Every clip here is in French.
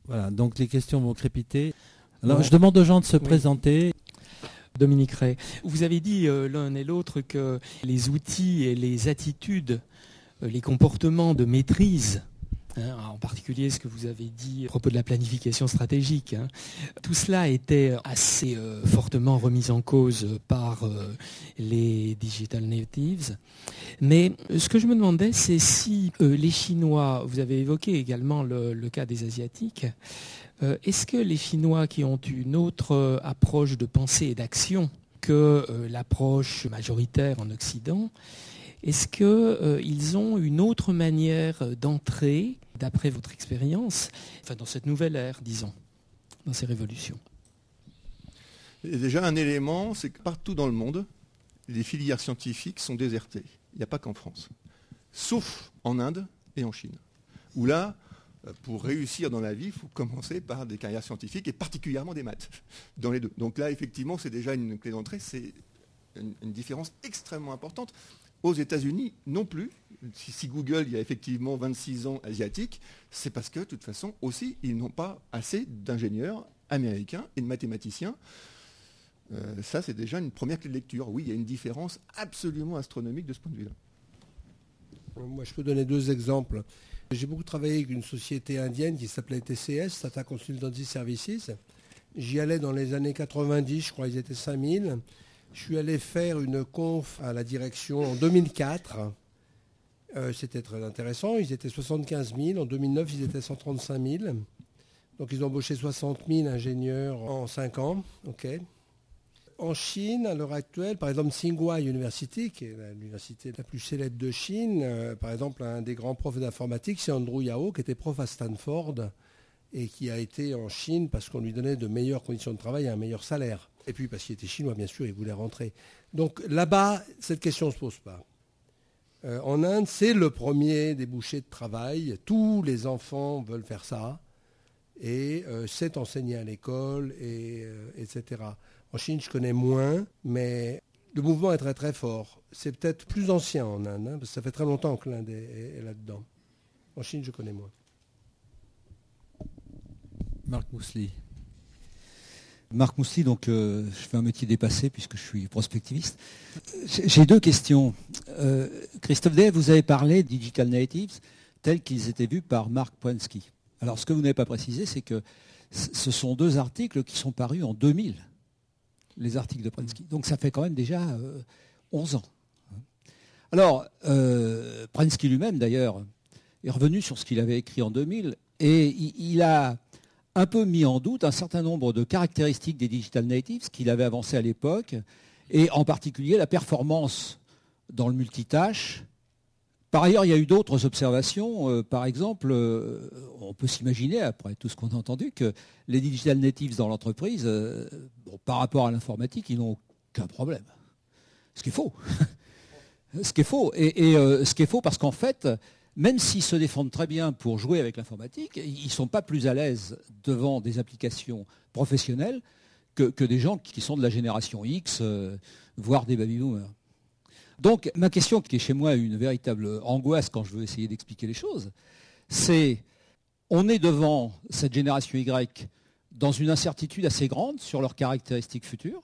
Voilà, donc les questions vont crépiter. Alors, je demande aux gens de se présenter. Dominique Ray, vous avez dit l'un et l'autre que les outils et les attitudes, les comportements de maîtrise, en particulier ce que vous avez dit à propos de la planification stratégique, tout cela était assez fortement remis en cause par les digital natives. Mais ce que je me demandais, c'est si les Chinois, vous avez évoqué également le cas des Asiatiques, est-ce que les Chinois qui ont une autre approche de pensée et d'action que l'approche majoritaire en Occident, est-ce qu'ils ont une autre manière d'entrer, d'après votre expérience, dans cette nouvelle ère, disons, dans ces révolutions? Et déjà, un élément, c'est que partout dans le monde, les filières scientifiques sont désertées. Il n'y a pas qu'en France. Sauf en Inde et en Chine, où là, pour réussir dans la vie, il faut commencer par des carrières scientifiques et particulièrement des maths, dans les deux. Donc là, effectivement, c'est déjà une clé d'entrée, c'est une différence extrêmement importante. Aux États-Unis, non plus. Si Google, il y a effectivement 26 ans asiatiques, c'est parce que, de toute façon, aussi, ils n'ont pas assez d'ingénieurs américains et de mathématiciens. Ça, c'est déjà une première clé de lecture. Oui, il y a une différence absolument astronomique de ce point de vue-là. Moi, je peux donner deux exemples. J'ai beaucoup travaillé avec une société indienne qui s'appelait TCS, Tata Consultancy Services. J'y allais dans les années 90, je crois qu'ils étaient 5000. Je suis allé faire une conf à la direction en 2004. C'était très intéressant. Ils étaient 75 000. En 2009, ils étaient 135 000. Donc, ils ont embauché 60 000 ingénieurs en 5 ans. Okay. En Chine, à l'heure actuelle, par exemple, Tsinghua University, qui est l'université la plus célèbre de Chine, par exemple, un des grands profs d'informatique, c'est Andrew Yao, qui était prof à Stanford et qui a été en Chine parce qu'on lui donnait de meilleures conditions de travail et un meilleur salaire. Et puis parce qu'il était chinois, bien sûr, il voulait rentrer. Donc là-bas, cette question ne se pose pas. En Inde, c'est le premier débouché de travail. Tous les enfants veulent faire ça. Et c'est enseigné à l'école, etc. En Chine, je connais moins, mais le mouvement est très très fort. C'est peut-être plus ancien en Inde, parce que ça fait très longtemps que l'Inde est là-dedans. En Chine, je connais moins. Marc Mousselie. Marc Mousselie, donc je fais un métier dépassé puisque je suis prospectiviste. J'ai deux questions. Christophe Day, vous avez parlé de Digital Natives tels qu'ils étaient vus par Mark Prensky. Alors ce que vous n'avez pas précisé, c'est que ce sont deux articles qui sont parus en 2000, les articles de Prensky. Donc ça fait quand même déjà 11 ans. Alors, Prensky lui-même, d'ailleurs, est revenu sur ce qu'il avait écrit en 2000 et il a un peu mis en doute un certain nombre de caractéristiques des digital natives qu'il avait avancées à l'époque, et en particulier la performance dans le multitâche. Par ailleurs, il y a eu d'autres observations. Par exemple, on peut s'imaginer, après tout ce qu'on a entendu, que les digital natives dans l'entreprise, par rapport à l'informatique, ils n'ont aucun problème. Ce qui est faux. Ce qui est faux. Et ce qui est faux parce qu'en fait, même s'ils se défendent très bien pour jouer avec l'informatique, ils ne sont pas plus à l'aise devant des applications professionnelles que des gens qui sont de la génération X, voire des baby-boomers. Donc ma question, qui est chez moi une véritable angoisse quand je veux essayer d'expliquer les choses, c'est on est devant cette génération Y dans une incertitude assez grande sur leurs caractéristiques futures,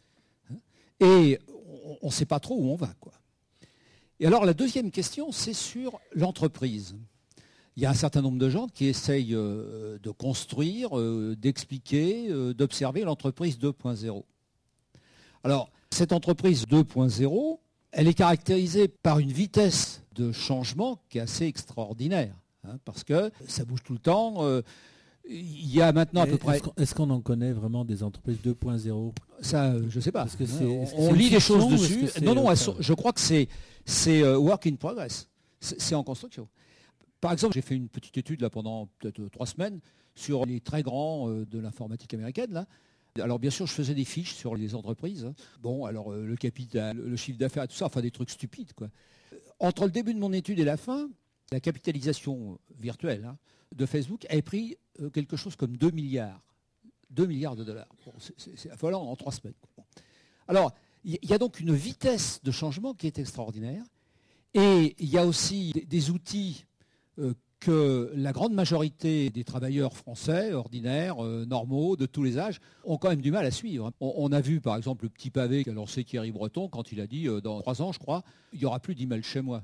et on ne sait pas trop où on va, quoi. Et alors la deuxième question, c'est sur l'entreprise. Il y a un certain nombre de gens qui essayent de construire, d'expliquer, d'observer l'entreprise 2.0. Alors, cette entreprise 2.0, elle est caractérisée par une vitesse de changement qui est assez extraordinaire, parce que ça bouge tout le temps. Il y a maintenant à peu près... Est-ce qu'on en connaît vraiment des entreprises 2.0 ? Ça, je ne sais pas. Parce que on lit des choses dessus. Non, je crois que c'est work in progress. C'est en construction. Par exemple, j'ai fait une petite étude là, pendant peut-être 3 semaines sur les très grands de l'informatique américaine. Là. Alors bien sûr, je faisais des fiches sur les entreprises. Bon, alors le capital, le chiffre d'affaires, tout ça, enfin des trucs stupides, quoi. Entre le début de mon étude et la fin, la capitalisation virtuelle de Facebook avait pris quelque chose comme 2 milliards. 2 milliards de dollars. Bon, c'est affolant en 3 semaines. Bon. Alors, il y a donc une vitesse de changement qui est extraordinaire. Et il y a aussi des outils que la grande majorité des travailleurs français, ordinaires, normaux, de tous les âges, ont quand même du mal à suivre. On a vu par exemple le petit pavé qu'a lancé Thierry Breton quand il a dit dans 3 ans, je crois, il n'y aura plus d'emails chez moi.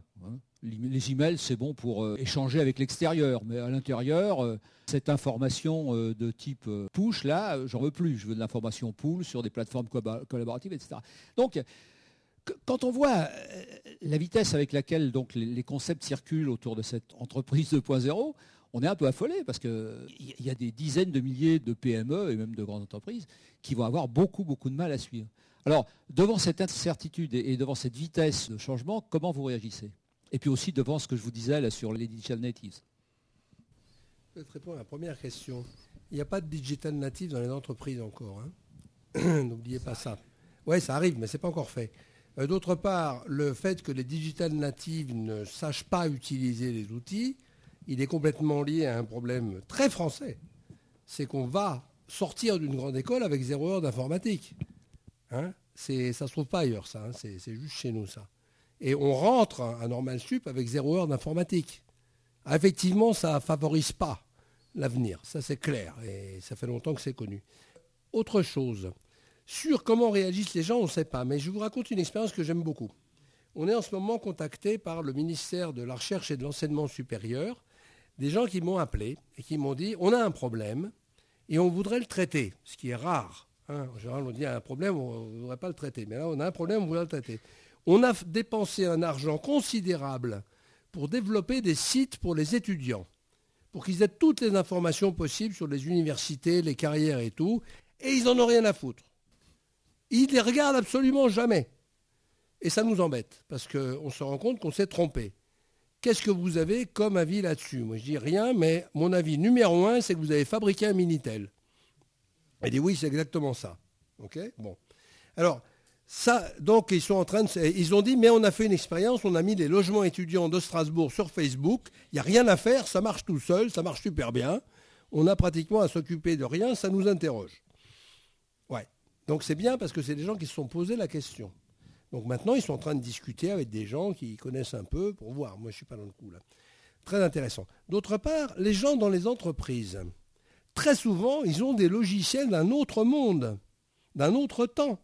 Les emails, c'est bon pour échanger avec l'extérieur, mais à l'intérieur, cette information de type push, là, j'en veux plus. Je veux de l'information pull sur des plateformes collaboratives, etc. Donc, quand on voit la vitesse avec laquelle donc, les concepts circulent autour de cette entreprise 2.0, on est un peu affolé parce qu'il y a des dizaines de milliers de PME et même de grandes entreprises qui vont avoir beaucoup, beaucoup de mal à suivre. Alors, devant cette incertitude et devant cette vitesse de changement, comment vous réagissez? Et puis aussi devant ce que je vous disais là sur les digital natives. Je vais te répondre à la première question. Il n'y a pas de digital native dans les entreprises encore. Hein. N'oubliez pas ça. Oui, ça arrive, mais ce n'est pas encore fait. D'autre part, le fait que les digital natives ne sachent pas utiliser les outils, il est complètement lié à un problème très français. C'est qu'on va sortir d'une grande école avec 0 heure d'informatique. Hein, ça ne se trouve pas ailleurs, ça. Hein, c'est juste chez nous, ça. Et on rentre à Normal Sup avec 0 heure d'informatique. Effectivement, ça ne favorise pas l'avenir. Ça, c'est clair. Et ça fait longtemps que c'est connu. Autre chose. Sur comment réagissent les gens, on ne sait pas. Mais je vous raconte une expérience que j'aime beaucoup. On est en ce moment contacté par le ministère de la Recherche et de l'Enseignement supérieur. Des gens qui m'ont appelé et qui m'ont dit « On a un problème et on voudrait le traiter », ce qui est rare. Hein. En général, on dit « Un problème, on ne voudrait pas le traiter ». Mais là, on a un problème, on voudrait le traiter. On a dépensé un argent considérable pour développer des sites pour les étudiants, pour qu'ils aient toutes les informations possibles sur les universités, les carrières et tout, et ils n'en ont rien à foutre. Ils ne les regardent absolument jamais. Et ça nous embête, parce qu'on se rend compte qu'on s'est trompé. Qu'est-ce que vous avez comme avis là-dessus? Moi, je dis rien, mais mon avis numéro 1, c'est que vous avez fabriqué un Minitel. Elle dit oui, c'est exactement ça. OK? Bon. Alors, ça, donc, ils ont dit, mais on a fait une expérience, on a mis les logements étudiants de Strasbourg sur Facebook, il n'y a rien à faire, ça marche tout seul, ça marche super bien. On a pratiquement à s'occuper de rien, ça nous interroge. Ouais. Donc c'est bien parce que c'est des gens qui se sont posés la question. Donc maintenant, ils sont en train de discuter avec des gens qui connaissent un peu pour voir. Moi, je ne suis pas dans le coup là. Très intéressant. D'autre part, les gens dans les entreprises, très souvent, ils ont des logiciels d'un autre monde, d'un autre temps.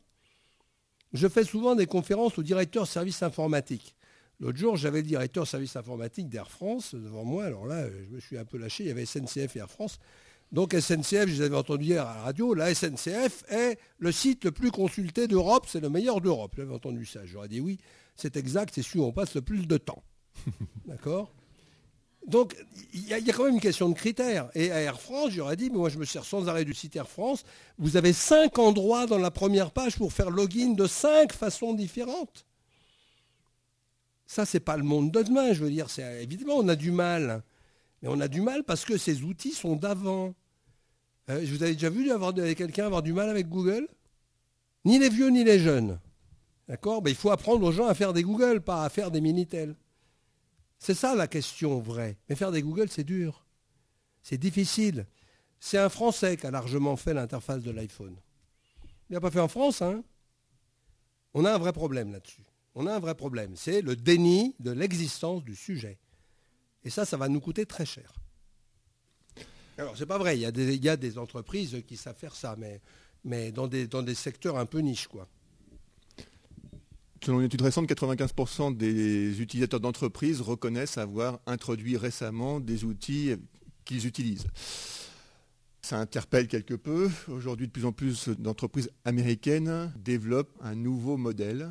Je fais souvent des conférences aux directeurs services informatiques. L'autre jour, j'avais le directeur service informatique d'Air France devant moi. Alors là, je me suis un peu lâché. Il y avait SNCF et Air France. Donc SNCF, je les avais entendus hier à la radio, la SNCF est le site le plus consulté d'Europe, c'est le meilleur d'Europe. J'avais entendu ça. J'aurais dit oui, c'est exact, c'est celui où on passe le plus de temps. D'accord? Donc il y a quand même une question de critères. Et à Air France, j'aurais dit, mais moi je me sers sans arrêt du site Air France, vous avez 5 endroits dans la première page pour faire login de 5 façons différentes. Ça, c'est pas le monde de demain, je veux dire. Évidemment, on a du mal. Mais on a du mal parce que ces outils sont d'avant. Vous avez déjà vu quelqu'un avoir du mal avec Google? Ni les vieux ni les jeunes. D'accord? Il faut apprendre aux gens à faire des Google, pas à faire des Minitel. C'est ça la question vraie. Mais faire des Google, c'est dur. C'est difficile. C'est un Français qui a largement fait l'interface de l'iPhone. Il n'a pas fait en France, hein? On a un vrai problème là-dessus. On a un vrai problème. C'est le déni de l'existence du sujet. Et ça va nous coûter très cher. Alors, c'est pas vrai, il y a des entreprises qui savent faire ça, mais dans des secteurs un peu niches, quoi. Selon une étude récente, 95% des utilisateurs d'entreprises reconnaissent avoir introduit récemment des outils qu'ils utilisent. Ça interpelle quelque peu. Aujourd'hui, de plus en plus d'entreprises américaines développent un nouveau modèle.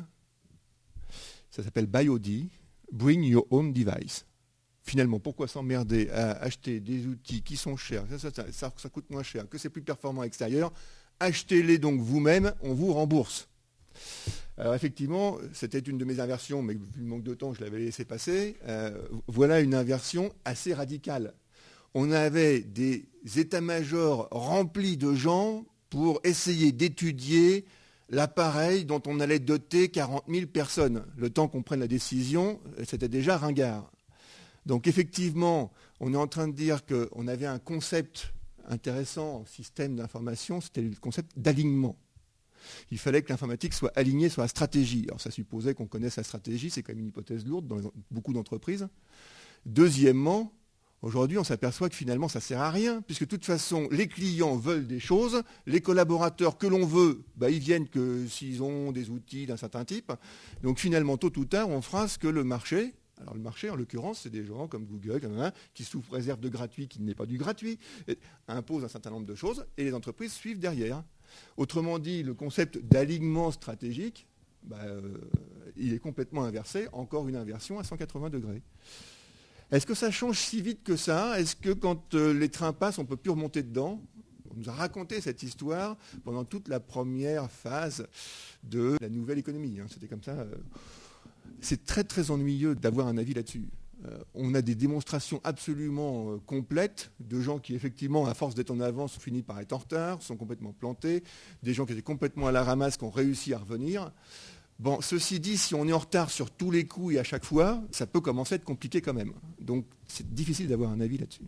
Ça s'appelle BYOD, Bring Your Own Device. Finalement, pourquoi s'emmerder à acheter des outils qui sont chers, ça coûte moins cher, que c'est plus performant à l'extérieur, achetez-les donc vous-même, on vous rembourse. Alors effectivement, c'était une de mes inversions, mais vu le manque de temps, je l'avais laissé passer. Voilà une inversion assez radicale. On avait des états-majors remplis de gens pour essayer d'étudier l'appareil dont on allait doter 40 000 personnes. Le temps qu'on prenne la décision, c'était déjà ringard. Donc effectivement, on est en train de dire qu'on avait un concept intéressant en système d'information, c'était le concept d'alignement. Il fallait que l'informatique soit alignée sur la stratégie. Alors ça supposait qu'on connaisse la stratégie, c'est quand même une hypothèse lourde dans beaucoup d'entreprises. Deuxièmement, Aujourd'hui, on s'aperçoit que finalement, ça ne sert à rien, puisque de toute façon, les clients veulent des choses, les collaborateurs que l'on veut, ils viennent que s'ils ont des outils d'un certain type. Donc finalement, tôt ou tard, on fera ce que le marché, alors le marché, en l'occurrence, c'est des gens comme Google, qui sous réserve de gratuit, qui n'est pas du gratuit, imposent un certain nombre de choses, et les entreprises suivent derrière. Autrement dit, le concept d'alignement stratégique, il est complètement inversé, encore une inversion à 180 degrés. Est-ce que ça change si vite que ça? Est-ce que quand les trains passent, on ne peut plus remonter dedans? On nous a raconté cette histoire pendant toute la première phase de la nouvelle économie. C'était comme ça. C'est très très ennuyeux d'avoir un avis là-dessus. On a des démonstrations absolument complètes de gens qui, effectivement, à force d'être en avance, finissent par être en retard, sont complètement plantés, des gens qui étaient complètement à la ramasse, qui ont réussi à revenir. Bon, ceci dit, si on est en retard sur tous les coups et à chaque fois, ça peut commencer à être compliqué quand même. Donc, c'est difficile d'avoir un avis là-dessus.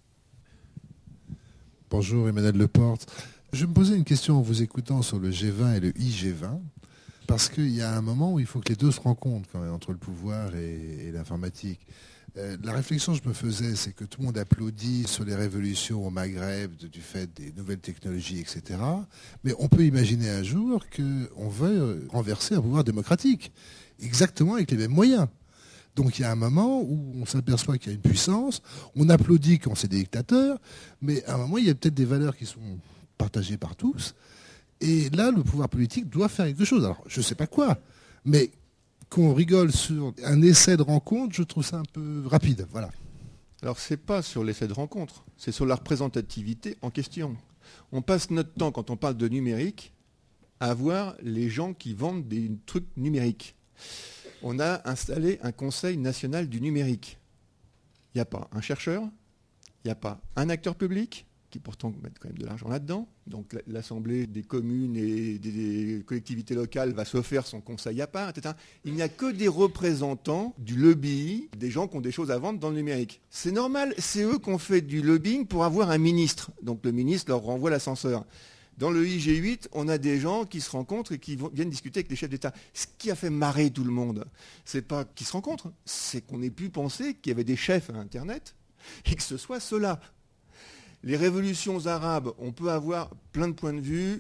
Bonjour, Emmanuel Leporte. Je me posais une question en vous écoutant sur le G20 et le IG20, parce qu'il y a un moment où il faut que les deux se rencontrent quand même, entre le pouvoir et l'informatique. La réflexion que je me faisais, c'est que tout le monde applaudit sur les révolutions au Maghreb du fait des nouvelles technologies, etc. Mais on peut imaginer un jour qu'on veuille renverser un pouvoir démocratique, exactement avec les mêmes moyens. Donc il y a un moment où on s'aperçoit qu'il y a une puissance, on applaudit quand c'est des dictateurs, mais à un moment, il y a peut-être des valeurs qui sont partagées par tous. Et là, le pouvoir politique doit faire quelque chose. Alors, je ne sais pas quoi, mais qu'on rigole sur un essai de rencontre, je trouve ça un peu rapide. Voilà. Alors, ce n'est pas sur l'essai de rencontre, c'est sur la représentativité en question. On passe notre temps, quand on parle de numérique, à voir les gens qui vendent des trucs numériques. On a installé un Conseil national du numérique. Il n'y a pas un chercheur, il n'y a pas un acteur public, qui pourtant mettent quand même de l'argent là-dedans. Donc l'Assemblée des communes et des collectivités locales va se faire son conseil à part, etc. Il n'y a que des représentants du lobby, des gens qui ont des choses à vendre dans le numérique. C'est normal, c'est eux qui ont fait du lobbying pour avoir un ministre. Donc le ministre leur renvoie l'ascenseur. Dans le IG8, on a des gens qui se rencontrent et qui viennent discuter avec les chefs d'État. Ce qui a fait marrer tout le monde, c'est pas qu'ils se rencontrent, c'est qu'on ait pu penser qu'il y avait des chefs à Internet et que ce soit ceux-là. Les révolutions arabes, on peut avoir plein de points de vue.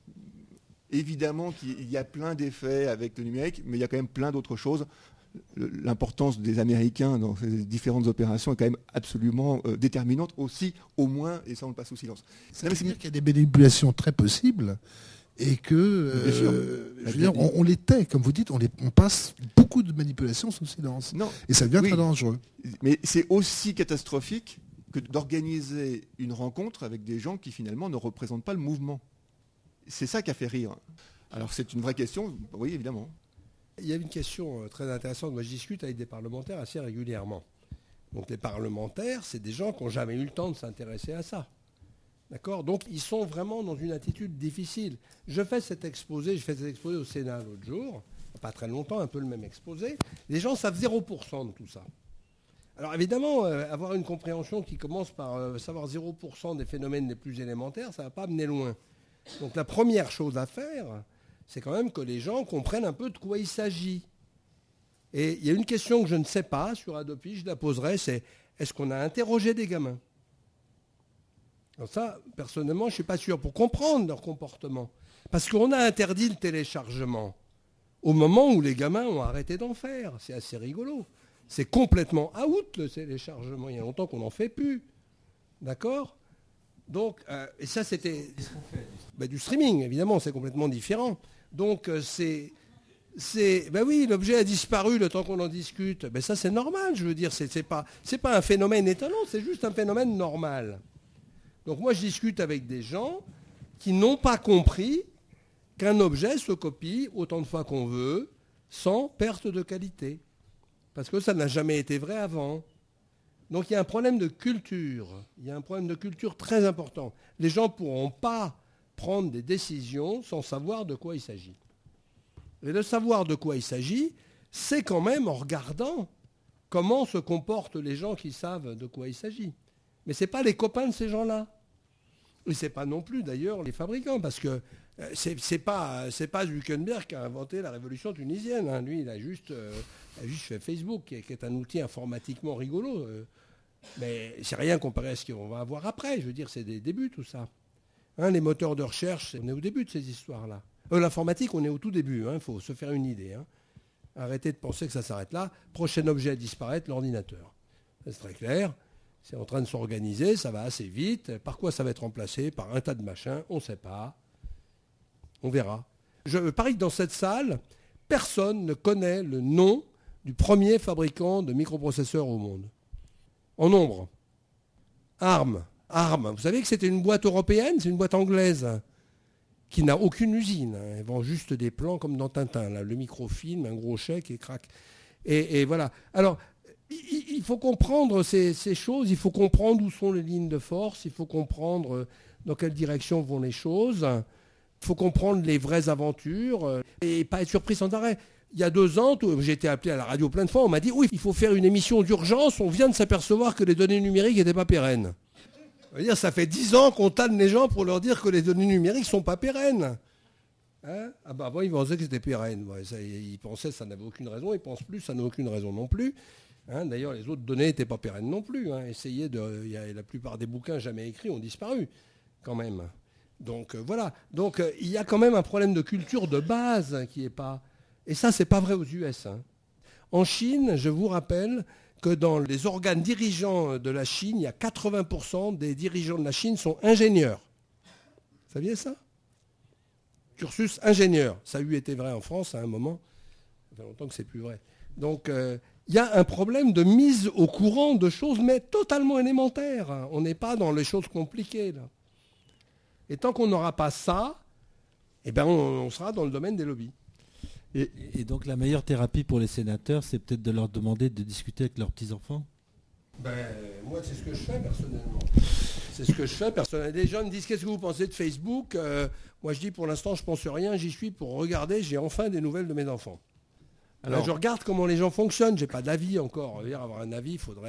Évidemment qu'il y a plein d'effets avec le numérique, mais il y a quand même plein d'autres choses. L'importance des Américains dans ces différentes opérations est quand même absolument déterminante aussi, au moins, et ça on le passe sous silence. Ça veut dire qu'il y a des manipulations très possibles et que, je veux dire, on les tait, comme vous dites, on passe beaucoup de manipulations sous silence. Non. Et ça devient très dangereux. Mais c'est aussi catastrophique que d'organiser une rencontre avec des gens qui finalement ne représentent pas le mouvement. C'est ça qui a fait rire. Alors c'est une vraie question, oui évidemment. Il y a une question très intéressante. Moi je discute avec des parlementaires assez régulièrement. Donc les parlementaires, c'est des gens qui n'ont jamais eu le temps de s'intéresser à ça. D'accord ? Donc ils sont vraiment dans une attitude difficile. Je fais cet exposé au Sénat l'autre jour, pas très longtemps, un peu le même exposé. Les gens savent 0% de tout ça. Alors évidemment, avoir une compréhension qui commence par savoir 0% des phénomènes les plus élémentaires, ça ne va pas mener loin. Donc la première chose à faire, c'est quand même que les gens comprennent un peu de quoi il s'agit. Et il y a une question que je ne sais pas sur Adopi, je la poserai, c'est est-ce qu'on a interrogé des gamins ? Alors ça, personnellement, je ne suis pas sûr, pour comprendre leur comportement. Parce qu'on a interdit le téléchargement au moment où les gamins ont arrêté d'en faire. C'est assez rigolo. C'est complètement out le téléchargement. Il y a longtemps qu'on n'en fait plus. D'accord ? Donc, et ça c'était du streaming, évidemment, c'est complètement différent. Donc oui, l'objet a disparu le temps qu'on en discute. Ça c'est normal, je veux dire, c'est pas un phénomène étonnant, c'est juste un phénomène normal. Donc moi je discute avec des gens qui n'ont pas compris qu'un objet se copie autant de fois qu'on veut, sans perte de qualité. Parce que ça n'a jamais été vrai avant. Donc il y a un problème de culture. Il y a un problème de culture très important. Les gens ne pourront pas prendre des décisions sans savoir de quoi il s'agit. Et de savoir de quoi il s'agit, c'est quand même en regardant comment se comportent les gens qui savent de quoi il s'agit. Mais ce n'est pas les copains de ces gens-là. Et ce n'est pas non plus d'ailleurs les fabricants, parce que c'est pas Zuckerberg qui a inventé la révolution tunisienne. Lui, il a juste fait Facebook, qui est un outil informatiquement rigolo. Mais c'est rien comparé à ce qu'on va avoir après. Je veux dire, c'est des débuts, tout ça. Hein, les moteurs de recherche, on est au début de ces histoires-là. L'informatique, on est au tout début. Il faut se faire une idée. Arrêtez de penser que ça s'arrête là. Prochain objet à disparaître, l'ordinateur. C'est très clair. C'est en train de s'organiser, ça va assez vite. Par quoi ça va être remplacé? Par un tas de machins, on ne sait pas. On verra. Je parie que dans cette salle, personne ne connaît le nom du premier fabricant de microprocesseurs au monde. En nombre. ARM. Vous savez que c'était une boîte européenne, c'est une boîte anglaise qui n'a aucune usine. Elle vend juste des plans comme dans Tintin. Là. Le microfilm, un gros chèque et crac. Et voilà. Alors, il faut comprendre ces choses, il faut comprendre où sont les lignes de force, il faut comprendre dans quelle direction vont les choses, il faut comprendre les vraies aventures et pas être surpris sans arrêt. Il y a 2 ans, j'ai été appelé à la radio plein de fois, on m'a dit oui, il faut faire une émission d'urgence, on vient de s'apercevoir que les données numériques n'étaient pas pérennes. Ça fait 10 ans qu'on tanne les gens pour leur dire que les données numériques ne sont pas pérennes. Avant, ils pensaient que c'était pérenne. Ils pensaient que ça n'avait aucune raison, ils ne pensent plus, ça n'a aucune raison non plus. D'ailleurs, les autres données n'étaient pas pérennes non plus. La plupart des bouquins jamais écrits ont disparu, quand même. Donc voilà. Donc il y a quand même un problème de culture de base qui n'est pas... Et ça, c'est pas vrai aux US. En Chine, je vous rappelle que dans les organes dirigeants de la Chine, il y a 80% des dirigeants de la Chine sont ingénieurs. Vous saviez ça? Cursus ingénieur. Ça a eu été vrai en France à un moment. Ça fait longtemps que c'est plus vrai. Donc il y a un problème de mise au courant de choses, mais totalement élémentaires. On n'est pas dans les choses compliquées, là. Et tant qu'on n'aura pas ça, on sera dans le domaine des lobbies. Et donc la meilleure thérapie pour les sénateurs, c'est peut-être de leur demander de discuter avec leurs petits-enfants? Moi, c'est ce que je fais personnellement. Les gens me disent, qu'est-ce que vous pensez de Facebook? Moi, je dis, pour l'instant, je ne pense rien. J'y suis pour regarder. J'ai enfin des nouvelles de mes enfants. Alors, je regarde comment les gens fonctionnent. Je n'ai pas d'avis encore. Avoir un avis, il faut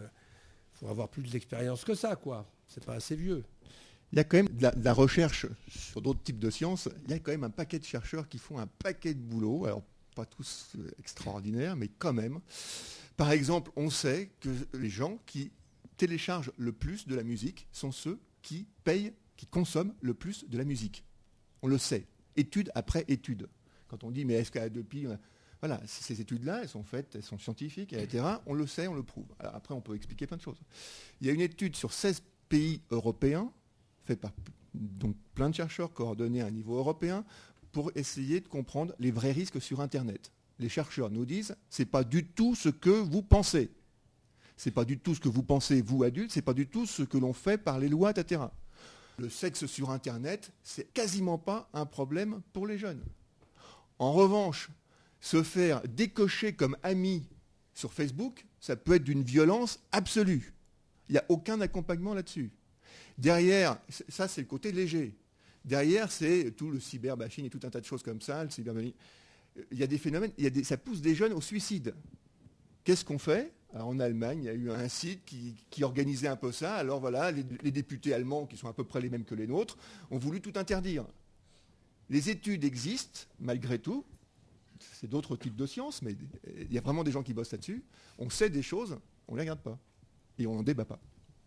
avoir plus d'expérience que ça, quoi. C'est pas assez vieux. Il y a quand même de la recherche sur d'autres types de sciences. Il y a quand même un paquet de chercheurs qui font un paquet de boulot. Alors, pas tous extraordinaires, mais quand même. Par exemple, on sait que les gens qui téléchargent le plus de la musique sont ceux qui payent, qui consomment le plus de la musique. On le sait, étude après étude. Quand on dit, mais est-ce qu'à Adopi... Voilà, ces études-là, elles sont faites, elles sont scientifiques, etc. On le sait, on le prouve. Alors après, on peut expliquer plein de choses. Il y a une étude sur 16 pays européens, faite par donc, plein de chercheurs coordonnés à un niveau européen, pour essayer de comprendre les vrais risques sur Internet. Les chercheurs nous disent, ce n'est pas du tout ce que vous pensez. Ce n'est pas du tout ce que vous pensez, vous adultes, ce n'est pas du tout ce que l'on fait par les lois, etc. Le sexe sur Internet, c'est quasiment pas un problème pour les jeunes. En revanche, se faire décocher comme ami sur Facebook, ça peut être d'une violence absolue. Il n'y a aucun accompagnement là-dessus. Derrière, ça c'est le côté léger. Derrière, c'est tout le cyberbashing et tout un tas de choses comme ça, le cyberbullying. Il y a des phénomènes, ça pousse des jeunes au suicide. Qu'est-ce qu'on fait? Alors, en Allemagne, il y a eu un site qui organisait un peu ça. Alors voilà, les députés allemands, qui sont à peu près les mêmes que les nôtres, ont voulu tout interdire. Les études existent, malgré tout. C'est d'autres types de sciences, mais il y a vraiment des gens qui bossent là-dessus. On sait des choses, on ne les regarde pas. Et on n'en débat pas.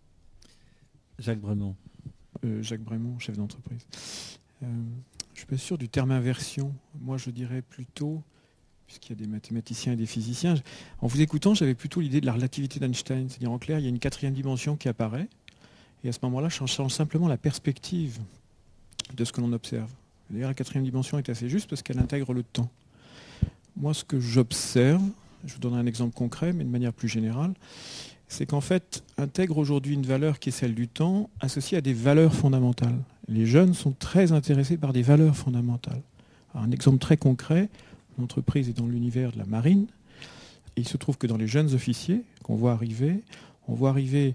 Jacques Brémond. Jacques Brémond, chef d'entreprise. Je ne suis pas sûr du terme inversion. Moi, je dirais plutôt, puisqu'il y a des mathématiciens et des physiciens, en vous écoutant, j'avais plutôt l'idée de la relativité d'Einstein. C'est-à-dire, en clair, il y a une 4e dimension qui apparaît, et à ce moment-là, je change simplement la perspective de ce que l'on observe. D'ailleurs, la 4e dimension est assez juste parce qu'elle intègre le temps. Moi, ce que j'observe, je vous donnerai un exemple concret, mais de manière plus générale, c'est qu'en fait, intègre aujourd'hui une valeur qui est celle du temps, associée à des valeurs fondamentales. Les jeunes sont très intéressés par des valeurs fondamentales. Alors, un exemple très concret, l'entreprise est dans l'univers de la marine, et il se trouve que dans les jeunes officiers qu'on voit arriver, on voit arriver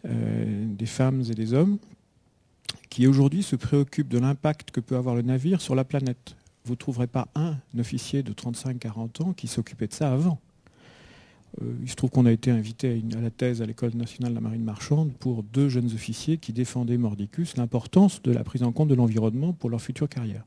des femmes et des hommes qui aujourd'hui se préoccupent de l'impact que peut avoir le navire sur la planète. Vous ne trouverez pas un officier de 35-40 ans qui s'occupait de ça avant. Il se trouve qu'on a été invité à la thèse à l'École nationale de la marine marchande pour 2 jeunes officiers qui défendaient mordicus l'importance de la prise en compte de l'environnement pour leur future carrière.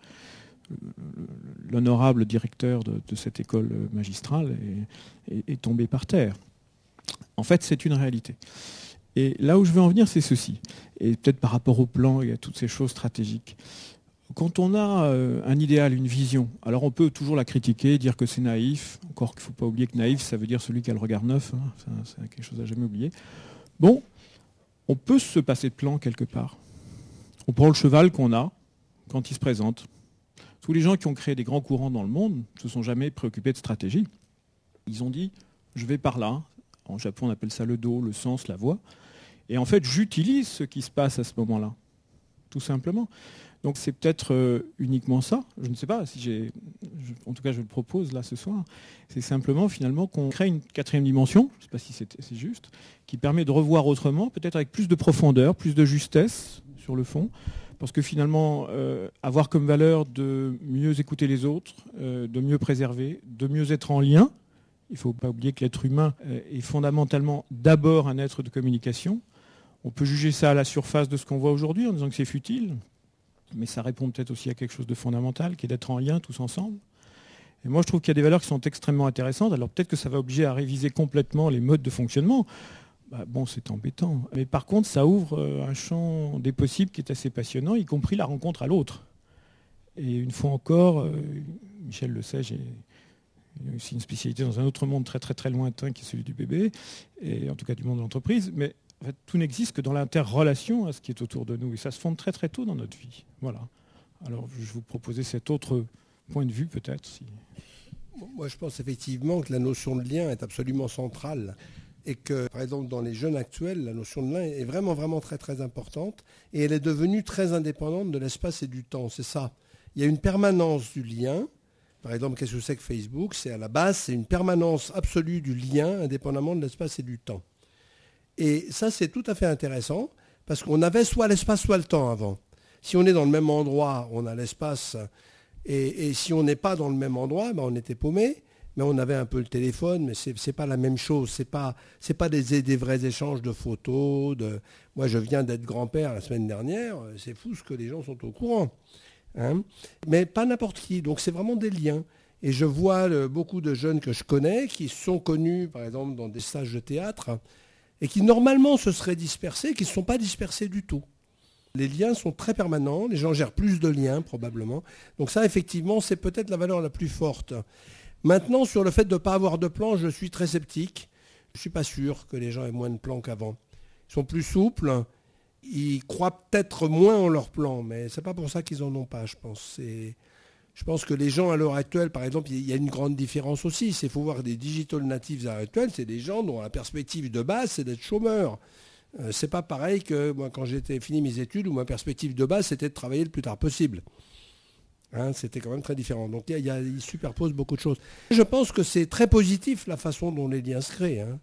L'honorable directeur de cette école magistrale est tombé par terre. En fait, c'est une réalité. Et là où je veux en venir, c'est ceci. Et peut-être par rapport au plan et à toutes ces choses stratégiques. Quand on a un idéal, une vision, alors on peut toujours la critiquer, dire que c'est naïf, encore qu'il ne faut pas oublier que naïf, ça veut dire celui qui a le regard neuf, hein, c'est quelque chose à jamais oublier. Bon, on peut se passer de plan quelque part. On prend le cheval qu'on a quand il se présente. Tous les gens qui ont créé des grands courants dans le monde ne se sont jamais préoccupés de stratégie. Ils ont dit, je vais par là. En Japon, on appelle ça le do, le sens, la voie. Et en fait, j'utilise ce qui se passe à ce moment-là, tout simplement. Donc c'est peut-être uniquement ça. Je ne sais pas si en tout cas je le propose là ce soir. C'est simplement finalement qu'on crée une quatrième dimension, je ne sais pas si c'est juste, qui permet de revoir autrement, peut-être avec plus de profondeur, plus de justesse sur le fond. Parce que finalement, avoir comme valeur de mieux écouter les autres, de mieux préserver, de mieux être en lien. Il ne faut pas oublier que l'être humain est fondamentalement d'abord un être de communication. On peut juger ça à la surface de ce qu'on voit aujourd'hui en disant que c'est futile. Mais ça répond peut-être aussi à quelque chose de fondamental, qui est d'être en lien tous ensemble. Et moi, je trouve qu'il y a des valeurs qui sont extrêmement intéressantes. Alors peut-être que ça va obliger à réviser complètement les modes de fonctionnement. Bon, c'est embêtant. Mais par contre, ça ouvre un champ des possibles qui est assez passionnant, y compris la rencontre à l'autre. Et une fois encore, Michel le sait, j'ai aussi une spécialité dans un autre monde très très très lointain qui est celui du bébé, et en tout cas du monde de l'entreprise. Mais en fait, tout n'existe que dans l'interrelation à ce qui est autour de nous. Et ça se fonde très très tôt dans notre vie. Voilà. Alors je vous proposais cet autre point de vue peut-être. Moi je pense effectivement que la notion de lien est absolument centrale. Et que, par exemple, dans les jeunes actuels, la notion de lien est vraiment, vraiment très, très importante. Et elle est devenue très indépendante de l'espace et du temps. C'est ça. Il y a une permanence du lien. Par exemple, qu'est-ce que c'est que Facebook ? C'est à la base, c'est une permanence absolue du lien, indépendamment de l'espace et du temps. Et ça, c'est tout à fait intéressant, parce qu'on avait soit l'espace, soit le temps avant. Si on est dans le même endroit, on a l'espace. Et si on n'est pas dans le même endroit, on était paumé. Mais on avait un peu le téléphone, mais c'est pas la même chose. C'est pas des vrais échanges de photos. Moi, je viens d'être grand-père la semaine dernière. C'est fou ce que les gens sont au courant. Hein, mais pas n'importe qui. Donc, c'est vraiment des liens. Et je vois beaucoup de jeunes que je connais qui sont connus, par exemple, dans des stages de théâtre et qui, normalement, se seraient dispersés, qui ne sont pas dispersés du tout. Les liens sont très permanents. Les gens gèrent plus de liens, probablement. Donc ça, effectivement, c'est peut-être la valeur la plus forte. Maintenant, sur le fait de ne pas avoir de plan, je suis très sceptique. Je ne suis pas sûr que les gens aient moins de plans qu'avant. Ils sont plus souples, ils croient peut-être moins en leur plan, mais ce n'est pas pour ça qu'ils n'en ont pas, je pense. Je pense que les gens à l'heure actuelle, par exemple, il y a une grande différence aussi. Il faut voir des digital natives à l'heure actuelle, c'est des gens dont la perspective de base, c'est d'être chômeur. C'est pas pareil que moi, quand j'étais fini mes études, où ma perspective de base, c'était de travailler le plus tard possible. Hein, c'était quand même très différent. Donc il superpose beaucoup de choses. Je pense que c'est très positif la façon dont les liens se créent. Hein.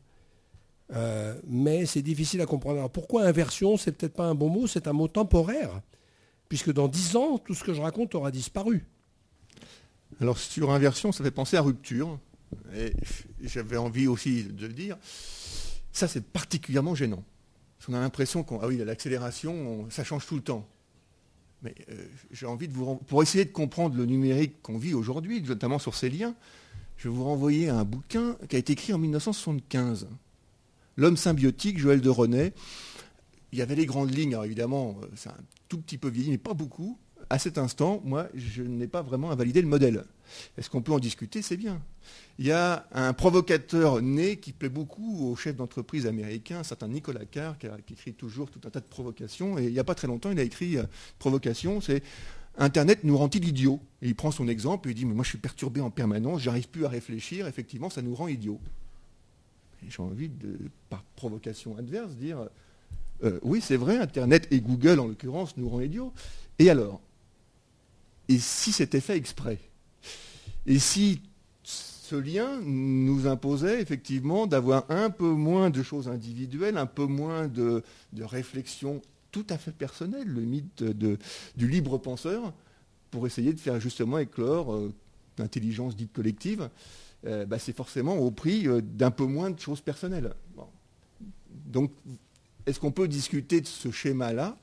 Mais c'est difficile à comprendre. Alors pourquoi inversion ? C'est peut-être pas un bon mot, c'est un mot temporaire. Puisque dans 10 ans, tout ce que je raconte aura disparu. Alors sur inversion, ça fait penser à rupture. Et j'avais envie aussi de le dire. Ça, c'est particulièrement gênant. Parce qu'on a l'impression l'accélération, ça change tout le temps. Mais j'ai envie pour essayer de comprendre le numérique qu'on vit aujourd'hui, notamment sur ces liens, je vais vous renvoyer à un bouquin qui a été écrit en 1975. L'homme symbiotique, Joël de René. Il y avait les grandes lignes, alors évidemment, c'est un tout petit peu vieilli, mais pas beaucoup. À cet instant, moi, je n'ai pas vraiment invalidé le modèle. Est-ce qu'on peut en discuter ? C'est bien. Il y a un provocateur né qui plaît beaucoup aux chefs d'entreprise américains, un certain Nicolas Carr, qui écrit toujours tout un tas de provocations. Et il n'y a pas très longtemps, il a écrit provocation, c'est « Internet nous rend-il idiots ?» Et il prend son exemple et il dit « Mais moi, je suis perturbé en permanence, j'arrive plus à réfléchir. Effectivement, ça nous rend idiots. » J'ai envie par provocation adverse, dire oui, c'est vrai, Internet et Google, en l'occurrence, nous rend idiots. Et alors ? Et si c'était fait exprès ? Et si ce lien nous imposait effectivement d'avoir un peu moins de choses individuelles, un peu moins de réflexion tout à fait personnelle, le mythe du libre penseur, pour essayer de faire justement éclore l'intelligence dite collective, c'est forcément au prix d'un peu moins de choses personnelles. Bon. Donc, est-ce qu'on peut discuter de ce schéma-là ?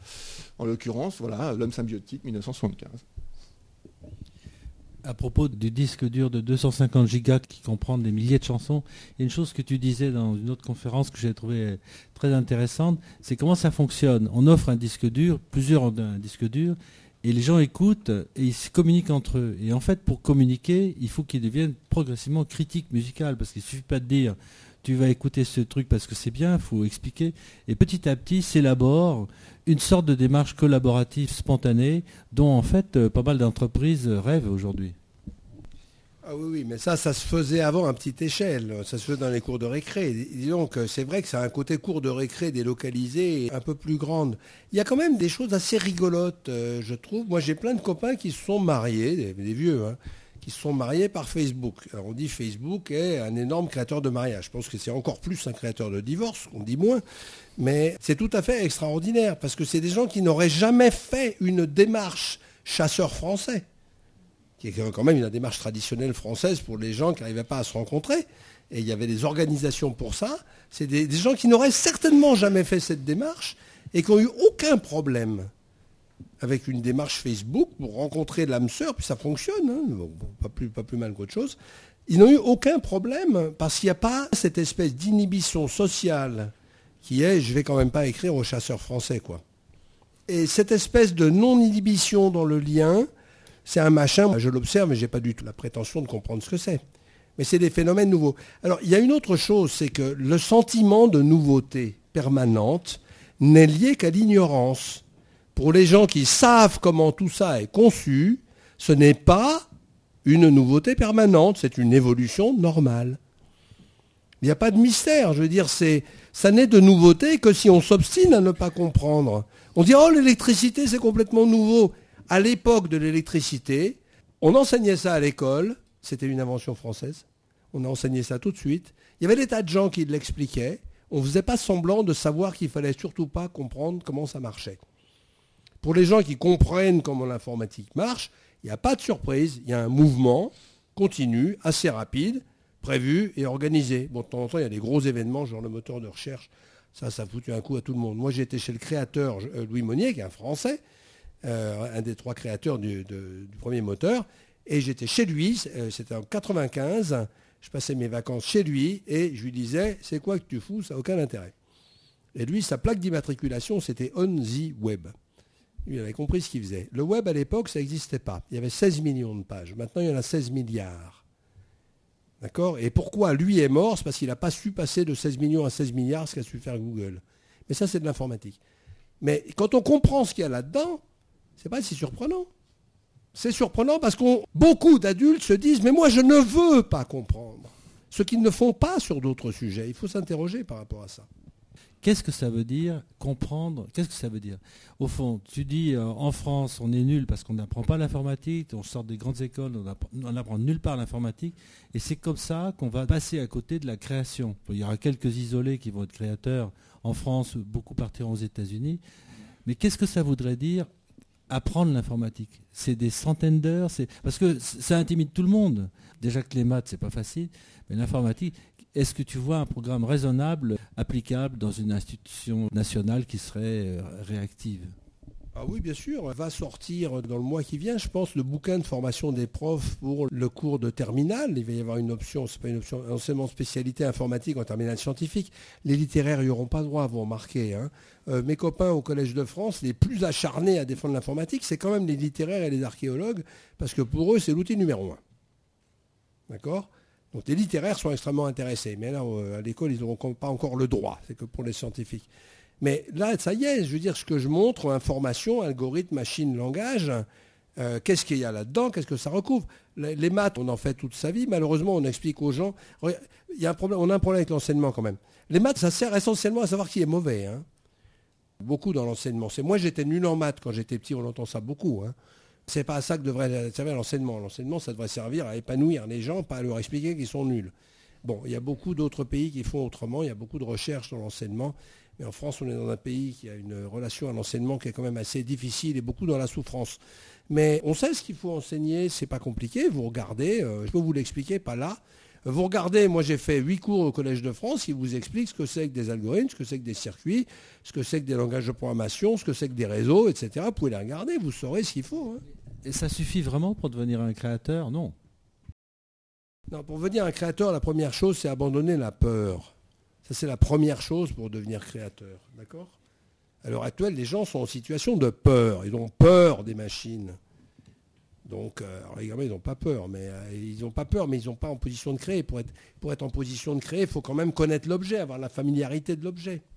En l'occurrence, voilà, l'homme symbiotique, 1975. À propos du disque dur de 250 gigas qui comprend des milliers de chansons, il y a une chose que tu disais dans une autre conférence que j'ai trouvée très intéressante, c'est comment ça fonctionne. On offre un disque dur, plusieurs ont un disque dur, et les gens écoutent et ils se communiquent entre eux. Et en fait, pour communiquer, il faut qu'ils deviennent progressivement critiques musicales, parce qu'il ne suffit pas de dire tu vas écouter ce truc parce que c'est bien, il faut expliquer. Et petit à petit s'élabore une sorte de démarche collaborative spontanée dont en fait pas mal d'entreprises rêvent aujourd'hui. Ah oui, mais ça se faisait avant à petite échelle. Ça se faisait dans les cours de récré. Disons que c'est vrai que ça a un côté cours de récré délocalisé et un peu plus grande. Il y a quand même des choses assez rigolotes, je trouve. Moi, j'ai plein de copains qui se sont mariés, des vieux, hein, qui se sont mariés par Facebook. Alors on dit Facebook est un énorme créateur de mariage. Je pense que c'est encore plus un créateur de divorce, on dit moins. Mais c'est tout à fait extraordinaire parce que c'est des gens qui n'auraient jamais fait une démarche chasseur français, qui est quand même une démarche traditionnelle française pour les gens qui n'arrivaient pas à se rencontrer. Et il y avait des organisations pour ça. C'est des gens qui n'auraient certainement jamais fait cette démarche et qui n'ont eu aucun problème avec une démarche Facebook pour rencontrer l'âme sœur, puis ça fonctionne, hein, bon, pas plus mal qu'autre chose. Ils n'ont eu aucun problème parce qu'il n'y a pas cette espèce d'inhibition sociale qui est « je ne vais quand même pas écrire aux chasseurs français ». Quoi. Et cette espèce de non-inhibition dans le lien, c'est un machin, je l'observe, mais je n'ai pas du tout la prétention de comprendre ce que c'est. Mais c'est des phénomènes nouveaux. Alors, il y a une autre chose, c'est que le sentiment de nouveauté permanente n'est lié qu'à l'ignorance. Pour les gens qui savent comment tout ça est conçu, ce n'est pas une nouveauté permanente, c'est une évolution normale. Il n'y a pas de mystère, je veux dire, ça n'est de nouveauté que si on s'obstine à ne pas comprendre. On dit « oh, l'électricité, c'est complètement nouveau ». À l'époque de l'électricité, on enseignait ça à l'école, c'était une invention française, on a enseigné ça tout de suite. Il y avait des tas de gens qui l'expliquaient, on ne faisait pas semblant de savoir qu'il ne fallait surtout pas comprendre comment ça marchait. Pour les gens qui comprennent comment l'informatique marche, il n'y a pas de surprise, il y a un mouvement continu, assez rapide, prévu et organisé. Bon, de temps en temps, il y a des gros événements, genre le moteur de recherche, ça a foutu un coup à tout le monde. Moi, j'ai été chez le créateur Louis Monnier, qui est un Français, un des 3 créateurs du premier moteur, et j'étais chez lui, c'était en 1995, je passais mes vacances chez lui, et je lui disais, c'est quoi que tu fous, ça n'a aucun intérêt. Et lui, sa plaque d'immatriculation, c'était On the Web. Lui, il avait compris ce qu'il faisait. Le web, à l'époque, ça n'existait pas. Il y avait 16 millions de pages. Maintenant, il y en a 16 milliards. D'accord ? Et pourquoi lui est mort ? C'est parce qu'il n'a pas su passer de 16 millions à 16 milliards, ce qu'a su faire Google. Mais ça, c'est de l'informatique. Mais quand on comprend ce qu'il y a là-dedans, c'est pas si surprenant. C'est surprenant parce que beaucoup d'adultes se disent « mais moi, je ne veux pas comprendre ». Ce qu'ils ne font pas sur d'autres sujets. Il faut s'interroger par rapport à ça. Qu'est-ce que ça veut dire comprendre ? Qu'est-ce que ça veut dire ? Au fond, tu dis en France, on est nul parce qu'on n'apprend pas l'informatique, on sort des grandes écoles, on n'apprend nulle part l'informatique, et c'est comme ça qu'on va passer à côté de la création. Il y aura quelques isolés qui vont être créateurs en France, beaucoup partiront aux États-Unis, mais qu'est-ce que ça voudrait dire apprendre l'informatique ? C'est des centaines d'heures, parce que ça intimide tout le monde. Déjà que les maths, c'est pas facile, mais l'informatique... Est-ce que tu vois un programme raisonnable, applicable dans une institution nationale qui serait réactive ? Ah oui, bien sûr. Va sortir dans le mois qui vient, je pense, le bouquin de formation des profs pour le cours de terminale. Il va y avoir une option, c'est pas une option, enseignement spécialité informatique en terminale scientifique. Les littéraires n'y auront pas droit, vous remarquez. Hein. Mes copains au Collège de France, les plus acharnés à défendre l'informatique, c'est quand même les littéraires et les archéologues, parce que pour eux, c'est l'outil numéro 1. D'accord ? Donc les littéraires sont extrêmement intéressés, mais là, à l'école, ils n'auront pas encore le droit, c'est que pour les scientifiques. Mais là, ça y est, je veux dire, ce que je montre, information, algorithme, machine, langage, qu'est-ce qu'il y a là-dedans, qu'est-ce que ça recouvre ? Les maths, on en fait toute sa vie, malheureusement, on explique aux gens, il y a un problème, on a un problème avec l'enseignement quand même. Les maths, ça sert essentiellement à savoir qui est mauvais. Hein. Beaucoup dans l'enseignement. Moi, j'étais nul en maths quand j'étais petit, on entend ça beaucoup. Hein. C'est pas à ça que devrait servir l'enseignement. L'enseignement, ça devrait servir à épanouir les gens, pas à leur expliquer qu'ils sont nuls. Bon, il y a beaucoup d'autres pays qui font autrement, il y a beaucoup de recherches dans l'enseignement, mais en France, on est dans un pays qui a une relation à l'enseignement qui est quand même assez difficile et beaucoup dans la souffrance. Mais on sait ce qu'il faut enseigner, c'est pas compliqué, vous regardez, je peux vous l'expliquer, pas là. Vous regardez, moi j'ai fait 8 cours au Collège de France qui vous expliquent ce que c'est que des algorithmes, ce que c'est que des circuits, ce que c'est que des langages de programmation, ce que c'est que des réseaux, etc. Vous pouvez les regarder, vous saurez ce qu'il faut. Hein. Et ça suffit vraiment pour devenir un créateur? Non. Non, pour devenir un créateur, la première chose, c'est abandonner la peur. Ça, c'est la première chose pour devenir créateur. D'accord ? À l'heure actuelle, les gens sont en situation de peur. Ils ont peur des machines. Donc, alors les gamins, ils n'ont pas peur, mais ils n'ont pas peur, mais ils sont pas en position de créer. Pour être en position de créer, il faut quand même connaître l'objet, avoir la familiarité de l'objet.